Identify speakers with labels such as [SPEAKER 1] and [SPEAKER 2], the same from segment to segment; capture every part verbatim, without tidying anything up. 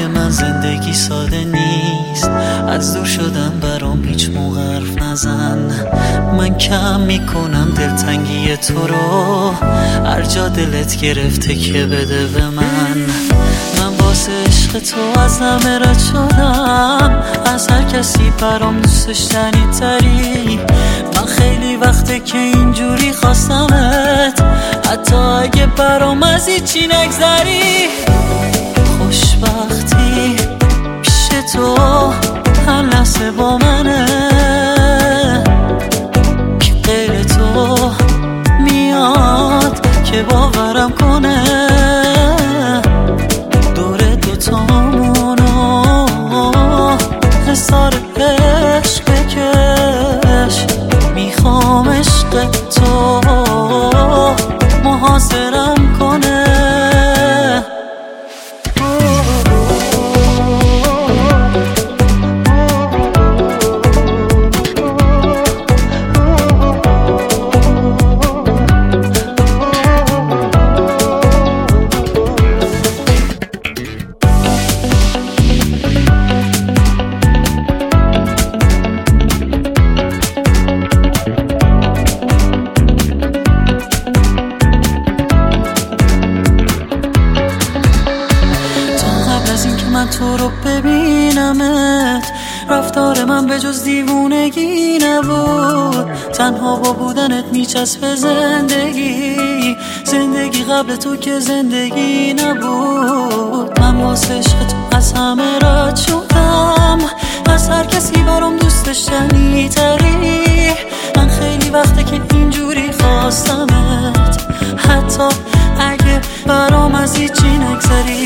[SPEAKER 1] برای من زندگی ساده نیست. از دور شدن برام هیچ موقع حرف نزن. من کم میکنم دلتنگی تو رو، هر جا دلت گرفته که بده به من. من واسه عشق تو از همه رد شدم، از هر کسی برام دوست داشتنی تری. من خیلی وقته که اینجوری خواستمت، حتی اگه برام از هیچی نگذری. خوشبختی پیش تو هر لحظه با منه، که غیر تو میاد که باورم کنه. دور دوتامونو حسار عشق بکش، میخوام عشق تو محاصرم کنه. من تو رو ببینمت، رفتار من به جز دیوونگی نبود. تنها با بودنت میچسبه زندگی، زندگی قبل تو که زندگی نبود. من واسه عشق تو از همه رد شدم، از هر کسی برام دوست داشتنی تری. من خیلی وقته که اینجوری خواستمت، حتی اگه برام از هیچی نگذری.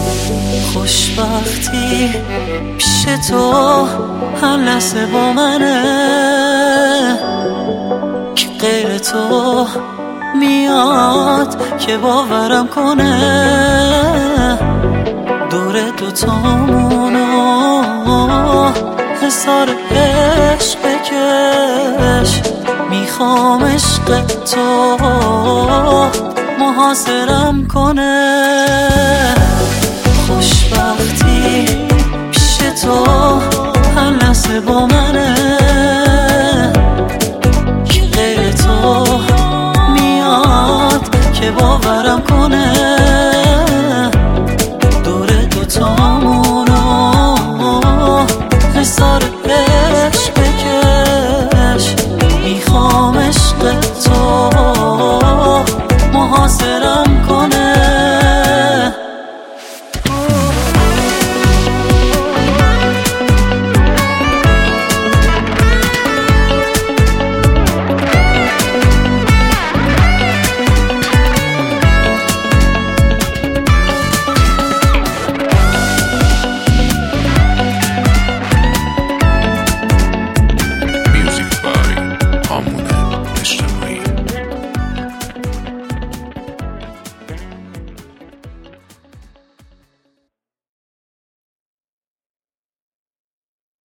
[SPEAKER 1] خوشبختی پیش تو هر لحظه با منه، که غیر تو میاد که باورم کنه. دور دوتامونو حسار عشق بکش، میخوام عشق تو محاصرم کنه. خوشبختی پیش تو هر لحظه با منه، که غیر تو میاد که باورم کنه.